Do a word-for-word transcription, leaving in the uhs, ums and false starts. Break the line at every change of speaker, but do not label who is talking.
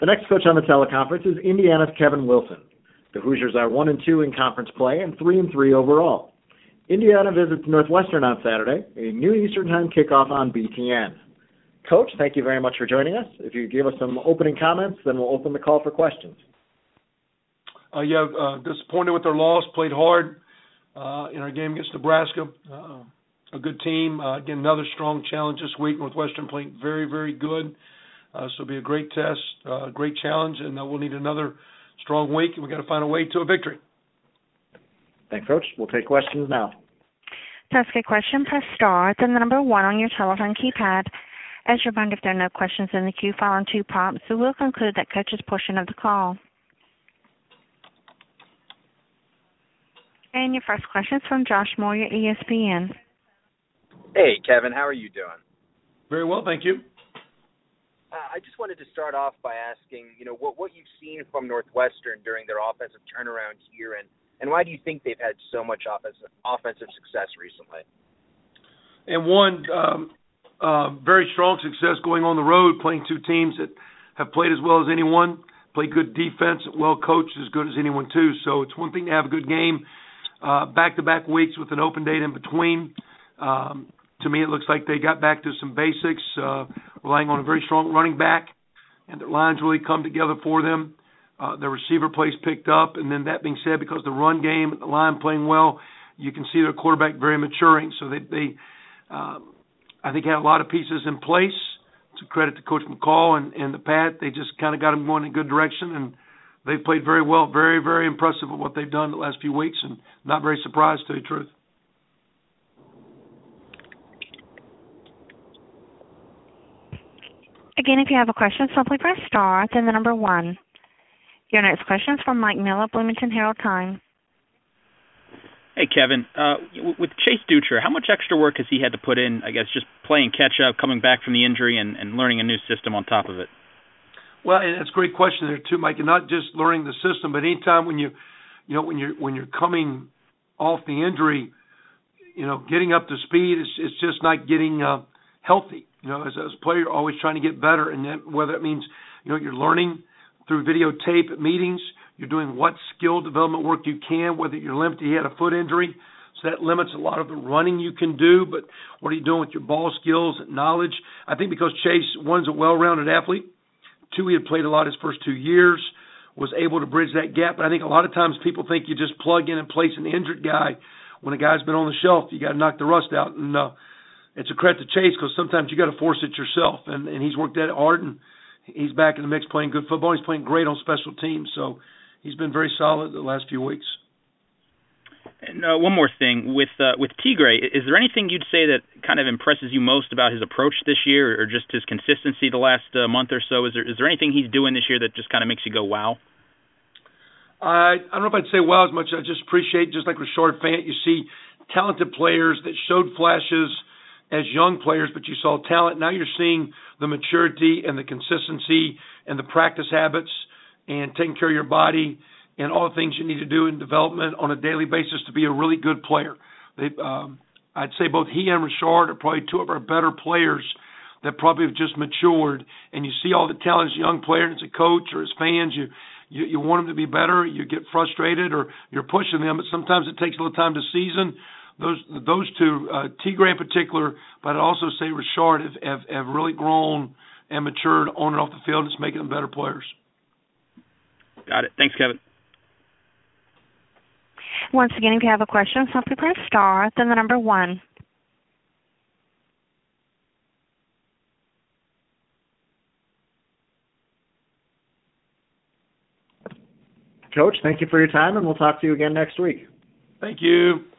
The next coach on the teleconference is Indiana's Kevin Wilson. The Hoosiers are one and two in conference play and three and three overall. Indiana visits Northwestern on Saturday, a new Eastern Time kickoff on B T N. Coach, thank you very much for joining us. If you give us some opening comments, then we'll open the call for questions.
Uh, yeah, uh, disappointed with their loss. Played hard uh, in our game against Nebraska. Uh, a good team. Uh, again, another strong challenge this week. Northwestern playing very, very good. Uh, so it'll be a great test, uh, great challenge, and uh, we'll need another strong week, and we've got to find a way to a victory.
Thanks, Coach. We'll take questions now.
To ask a question, press star, then the number one on your telephone keypad. As a reminder, if there are no questions in the queue following two prompts, we will conclude that coach's portion of the call. And your first question is from Josh Moore, E S P N.
Hey, Kevin, how are you doing?
Very well, thank you.
Uh, I just wanted to start off by asking, you know, what, what you've seen from Northwestern during their offensive turnaround here, and, and why do you think they've had so much offensive, offensive success recently?
And one, um, uh, very strong success going on the road, playing two teams that have played as well as anyone, play good defense, well coached, as good as anyone too. So it's one thing to have a good game, uh, back-to-back weeks with an open date in between. Um, to me, it looks like they got back to some basics, uh, relying on a very strong running back, and their lines really come together for them. Uh, their receiver plays picked up, and then that being said, because the run game, the line playing well, you can see their quarterback very maturing. So they, they um, I think, had a lot of pieces in place. It's a credit to Coach McCall and, and the Pat. They just kind of got them going in a good direction, and they've played very well. Very, very impressive with what they've done the last few weeks, and not very surprised, to tell you the truth.
Again, if you have a question, simply press star, then the number one. Your next question is from Mike Miller, Bloomington Herald-Times.
Hey, Kevin. Uh, with Chase Dutcher, how much extra work has he had to put in, I guess, just playing catch-up, coming back from the injury, and, and learning a new system on top of it?
Well, and that's a great question there, too, Mike, and not just learning the system, but anytime when you, you know, when you're, when you're coming off the injury, you know, getting up to speed, it's, it's just not getting uh, healthy. You know, as, as a player, you're always trying to get better, and that, whether it means, you know, you're learning through videotape at meetings, you're doing what skill development work you can, whether you're limited, you had a foot injury, so that limits a lot of the running you can do, but what are you doing with your ball skills and knowledge? I think because Chase, one's a well-rounded athlete, two, he had played a lot his first two years, was able to bridge that gap, but I think a lot of times people think you just plug in and place an injured guy. When a guy's been on the shelf, you got to knock the rust out, and uh, it's a credit to Chase because sometimes you got to force it yourself, and, and he's worked at it hard, and he's back in the mix playing good football. He's playing great on special teams, so he's been very solid the last few weeks.
And uh, one more thing. With uh, with Tigre, is there anything you'd say that kind of impresses you most about his approach this year or just his consistency the last uh, month or so? Is there is there anything he's doing this year that just kind of makes you go, wow?
I, I don't know if I'd say wow as much. I just appreciate, just like Rashard Fant, you see talented players that showed flashes as young players, but you saw talent. Now you're seeing the maturity and the consistency and the practice habits and taking care of your body and all the things you need to do in development on a daily basis to be a really good player. They, um, I'd say both he and Rashard are probably two of our better players that probably have just matured. And you see all the talent as a young player, and as a coach or as fans, you, you you want them to be better. You get frustrated or you're pushing them, but sometimes it takes a little time to season. Those those two, uh, Tigre in particular, but I'd also say Rashard have, have, have really grown and matured on and off the field. It's making them better players.
Got it. Thanks, Kevin.
Once again, if you have a question, simply press star, then the number one.
Coach, thank you for your time, and we'll talk to you again next week.
Thank you.